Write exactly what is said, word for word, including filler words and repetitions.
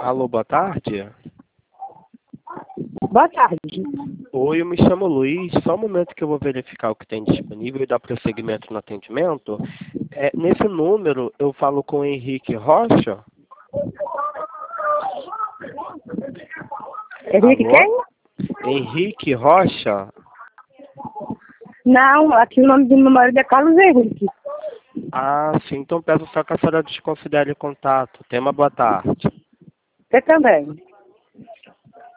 Alô, boa tarde. Boa tarde. Oi, eu me chamo Luiz. Só um momento que eu vou verificar o que tem disponível e dar prosseguimento no atendimento. É, nesse número, eu falo com o Henrique Rocha. Henrique Alô? quem? Henrique Rocha? Não, aqui o nome do meu marido é Carlos Henrique. Ah, sim. Então peço só que a senhora desconsidere o contato. Tenha uma boa tarde. Você também.